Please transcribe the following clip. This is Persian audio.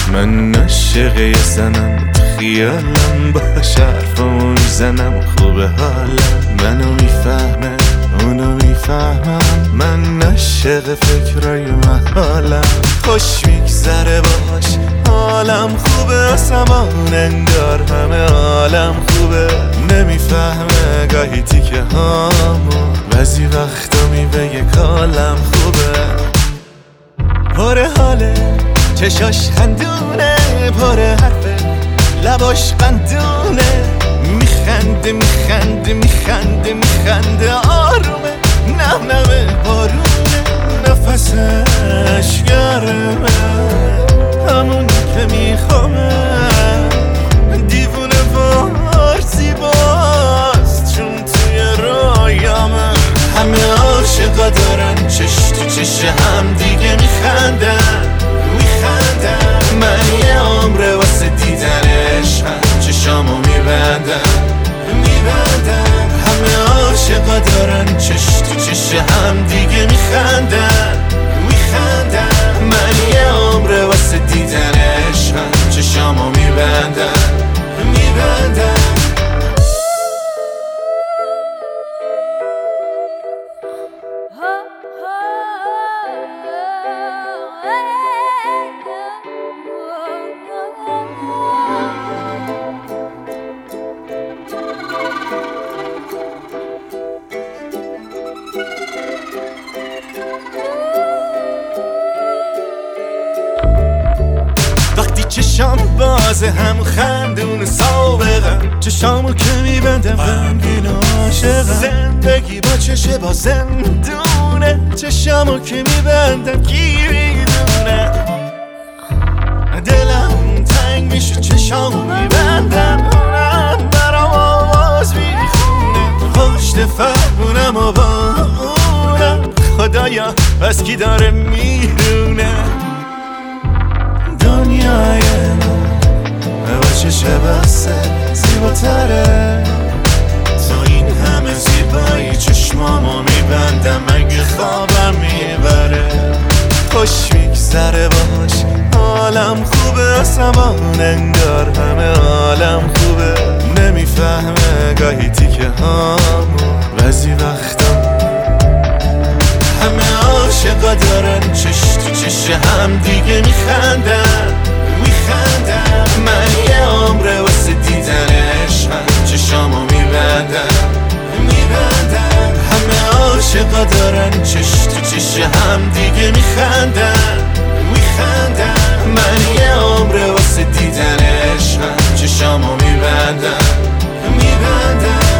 من عاشق زنم، خیالم با حرفامو میزنم، خوبه حالم، منو میفهمه اونو میفهمم. من عاشق فکرای محالم، خوش میگذره باش، حالم خوبه، آسمان انگار همه عالم خوبه. نمیفهمه گاهی تیکه هامو، بعضی وقتا میبگه کالم خوبه. پر حاله، چشاش خندونه، پر حرفه، لباش قندونه، میخنده میخنده میخنده میخنده، آرومه، نمنمه، بارونه، نفسش گرمه، همون که میخوامه، دیوونه وارسی باز چون توی رویامه. همه عاشقا دارن چش تو چش هم دیگه میخندن میخندن، من یه عمره واسه دیدنش چشامو میبندم میبندم. همه عاشقا دارن چش تو چش هم دیگه میخندن میخندن، من یه عمره واسه دیدنش چشامو میبندم میبندم. چشام بازه هم خندون سابقم، چشامو که میبندم غمگین و عاشقم. زندگی با چشه با زندونه، چشامو که میبندم کی میدونه. دلم تنگ میشه چشامو میبندم، اونم برام آواز میخونه، پشت فرمونم و با اونم خدایا بس کی داره میرونه. دنیای من با چشه بسته زیباتره، تا این همه زیبایی چشمامو میبندم اگه خوابم میبره. خوش میگذره باش، حالم خوبه، آسمان انگار همه عالم خوبه. نمیفهمه گاهی تیکه هامو، بعضی وقتا همه عاشقا دارن چش تو چش هم دیگه میخندن میخندن، من یه عمره واسه دیدنش چشامو میبندم میبندم. همه عاشقا دارن چش تو چش هم دیگه میخندن میخندن، من یه عمره واسه دیدنش چشامو میبندم میبندم.